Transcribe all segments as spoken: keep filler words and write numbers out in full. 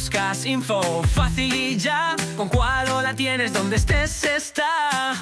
buscas info fácil y ya. Con Qualo la tienes donde estés, está.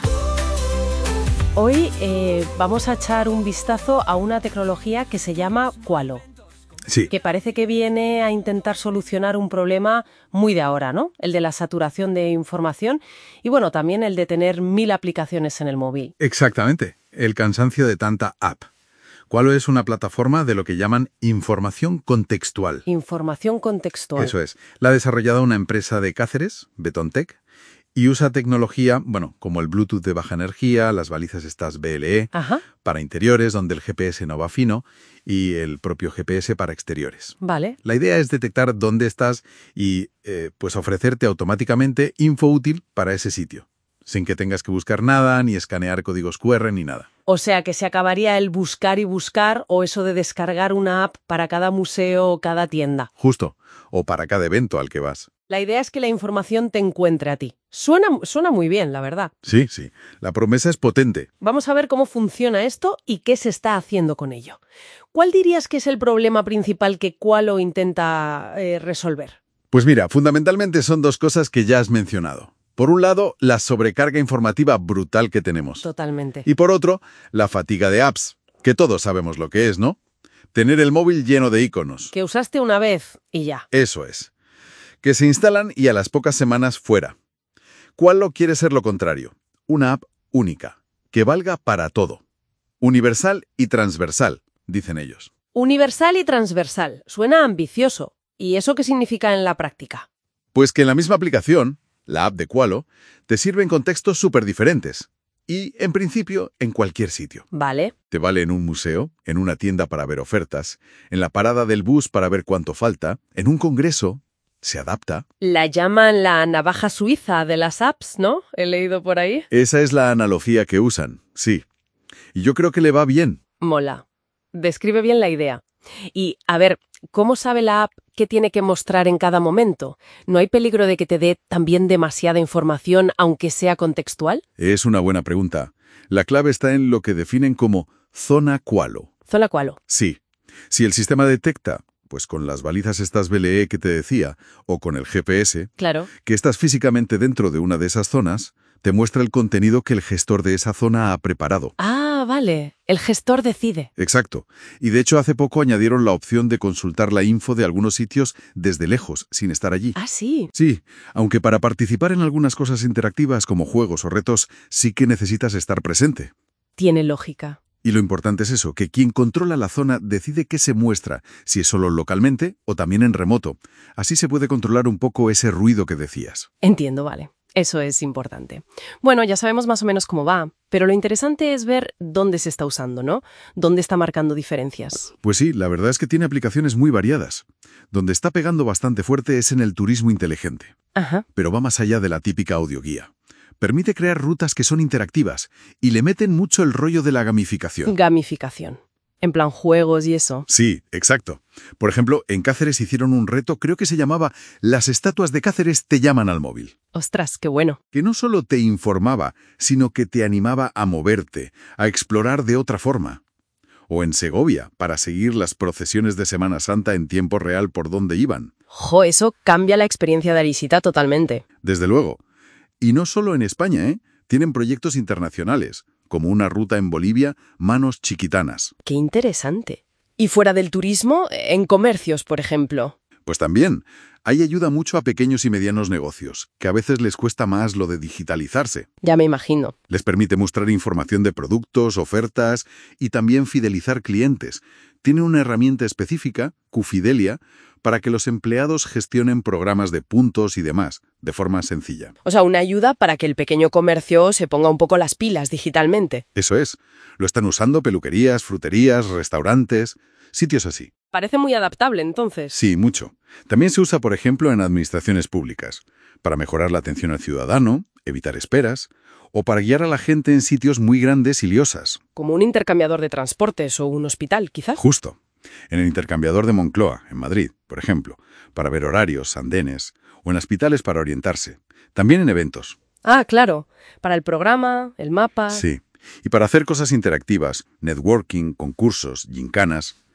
Hoy eh, vamos a echar un vistazo a una tecnología que se llama Qualo. Sí. Que parece que viene a intentar solucionar un problema muy de ahora, ¿no? El de la saturación de información y, bueno, también el de tener mil aplicaciones en el móvil. Exactamente. El cansancio de tanta app. Qualo es una plataforma de lo que llaman información contextual. Información contextual. Eso es. La ha desarrollado una empresa de Cáceres, Betontech, y usa tecnología, bueno, como el Bluetooth de baja energía, las balizas estas B L E, Ajá. para interiores, donde el G P S no va fino, y el propio G P S para exteriores. Vale. La idea es detectar dónde estás y eh, pues ofrecerte automáticamente info útil para ese sitio, sin que tengas que buscar nada, ni escanear códigos Q R, ni nada. O sea, que se acabaría el buscar y buscar o eso de descargar una app para cada museo o cada tienda. Justo. O para cada evento al que vas. La idea es que la información te encuentre a ti. Suena, suena muy bien, la verdad. Sí, sí. La promesa es potente. Vamos a ver cómo funciona esto y qué se está haciendo con ello. ¿Cuál dirías que es el problema principal que Qualo intenta eh, resolver? Pues mira, fundamentalmente son dos cosas que ya has mencionado. Por un lado, la sobrecarga informativa brutal que tenemos. Totalmente. Y por otro, la fatiga de apps, que todos sabemos lo que es, ¿no? Tener el móvil lleno de iconos. Que usaste una vez y ya. Eso es. Que se instalan y a las pocas semanas fuera. Qualo quiere ser lo contrario. Una app única, que valga para todo. Universal y transversal, dicen ellos. Universal y transversal. Suena ambicioso. ¿Y eso qué significa en la práctica? Pues que en la misma aplicación, la app de Qualo, te sirve en contextos súper diferentes. Y, en principio, en cualquier sitio. Vale. Te vale en un museo, en una tienda para ver ofertas, en la parada del bus para ver cuánto falta, en un congreso. Se adapta. La llaman la navaja suiza de las apps, ¿no? He leído por ahí. Esa es la analogía que usan, sí. Y yo creo que le va bien. Mola. Describe bien la idea. Y, a ver, ¿cómo sabe la app qué tiene que mostrar en cada momento? ¿No hay peligro de que te dé también demasiada información, aunque sea contextual? Es una buena pregunta. La clave está en lo que definen como zona Qualo. Zona Qualo. Sí. Si el sistema detecta, pues con las balizas estas B L E que te decía, o con el G P S, Claro. que estás físicamente dentro de una de esas zonas, te muestra el contenido que el gestor de esa zona ha preparado. Ah, vale. El gestor decide. Exacto. Y de hecho hace poco añadieron la opción de consultar la info de algunos sitios desde lejos, sin estar allí. Ah, sí. Sí, aunque para participar en algunas cosas interactivas como juegos o retos sí que necesitas estar presente. Tiene lógica. Y lo importante es eso, que quien controla la zona decide qué se muestra, si es solo localmente o también en remoto. Así se puede controlar un poco ese ruido que decías. Entiendo, vale. Eso es importante. Bueno, ya sabemos más o menos cómo va, pero lo interesante es ver dónde se está usando, ¿no? Dónde está marcando diferencias. Pues sí, la verdad es que tiene aplicaciones muy variadas. Donde está pegando bastante fuerte es en el turismo inteligente. Ajá. Pero va más allá de la típica audioguía. Permite crear rutas que son interactivas y le meten mucho el rollo de la gamificación. Gamificación. En plan juegos y eso. Sí, exacto. Por ejemplo, en Cáceres hicieron un reto, creo que se llamaba Las estatuas de Cáceres te llaman al móvil. Ostras, qué bueno. Que no solo te informaba, sino que te animaba a moverte, a explorar de otra forma. O en Segovia, para seguir las procesiones de Semana Santa en tiempo real por donde iban. Jo, eso cambia la experiencia de visita totalmente. Desde luego. Y no solo en España, ¿eh? Tienen proyectos internacionales, como una ruta en Bolivia, Manos Chiquitanas. Qué interesante. ¿Y fuera del turismo, en comercios, por ejemplo? Pues también, ahí ayuda mucho a pequeños y medianos negocios, que a veces les cuesta más lo de digitalizarse. Ya me imagino. Les permite mostrar información de productos, ofertas y también fidelizar clientes. Tiene una herramienta específica, Qfidelia, para que los empleados gestionen programas de puntos y demás, de forma sencilla. O sea, una ayuda para que el pequeño comercio se ponga un poco las pilas digitalmente. Eso es. Lo están usando peluquerías, fruterías, restaurantes, sitios así. Parece muy adaptable, entonces. Sí, mucho. También se usa, por ejemplo, en administraciones públicas, para mejorar la atención al ciudadano, evitar esperas, o para guiar a la gente en sitios muy grandes y liosas. Como un intercambiador de transportes o un hospital, quizá. Justo. En el intercambiador de Moncloa, en Madrid, por ejemplo, para ver horarios, andenes, o en hospitales para orientarse. También en eventos. Ah, claro. Para el programa, el mapa... Sí. Y para hacer cosas interactivas, networking, concursos, gincanas.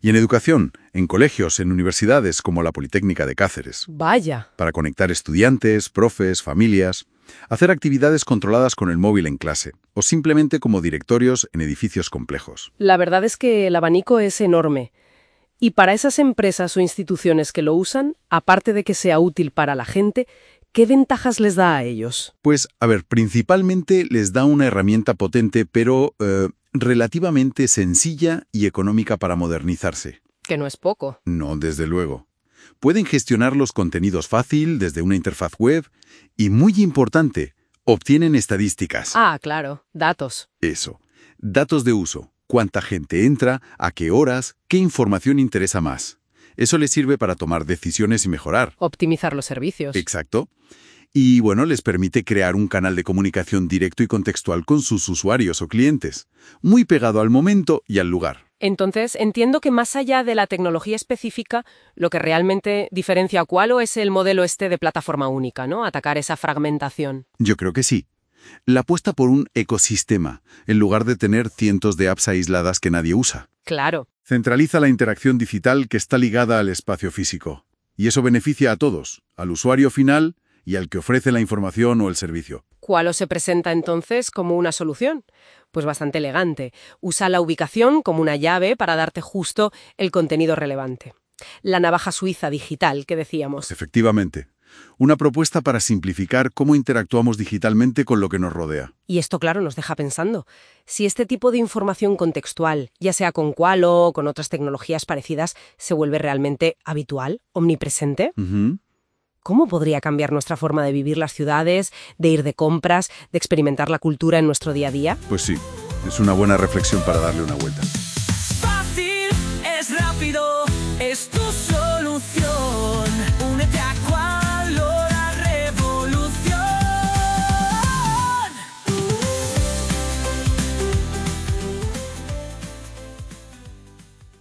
Y en educación, en colegios, en universidades como la Politécnica de Cáceres, Vaya. para conectar estudiantes, profes, familias, hacer actividades controladas con el móvil en clase, o simplemente como directorios en edificios complejos. La verdad es que el abanico es enorme. Y para esas empresas o instituciones que lo usan, aparte de que sea útil para la gente, ¿qué ventajas les da a ellos? Pues, a ver, principalmente les da una herramienta potente, pero eh, relativamente sencilla y económica para modernizarse. Que no es poco. No, desde luego. Pueden gestionar los contenidos fácil desde una interfaz web y, muy importante, obtienen estadísticas. Ah, claro, datos. Eso. Datos de uso. Cuánta gente entra, a qué horas, qué información interesa más. Eso les sirve para tomar decisiones y mejorar. Optimizar los servicios. Exacto. Y, bueno, les permite crear un canal de comunicación directo y contextual con sus usuarios o clientes, muy pegado al momento y al lugar. Entonces, entiendo que más allá de la tecnología específica, lo que realmente diferencia a Qualo es el modelo este de plataforma única, ¿no? Atacar esa fragmentación. Yo creo que sí. La apuesta por un ecosistema, en lugar de tener cientos de apps aisladas que nadie usa. Claro. Centraliza la interacción digital que está ligada al espacio físico. Y eso beneficia a todos, al usuario final y al que ofrece la información o el servicio. Qualo se presenta entonces como una solución. Pues bastante elegante. Usa la ubicación como una llave para darte justo el contenido relevante. La navaja suiza digital que decíamos. Efectivamente. Una propuesta para simplificar cómo interactuamos digitalmente con lo que nos rodea. Y esto, claro, nos deja pensando. Si este tipo de información contextual, ya sea con Qualo o con otras tecnologías parecidas, se vuelve realmente habitual, omnipresente, Uh-huh. ¿cómo podría cambiar nuestra forma de vivir las ciudades, de ir de compras, de experimentar la cultura en nuestro día a día? Pues sí, es una buena reflexión para darle una vuelta. Fácil, es rápido.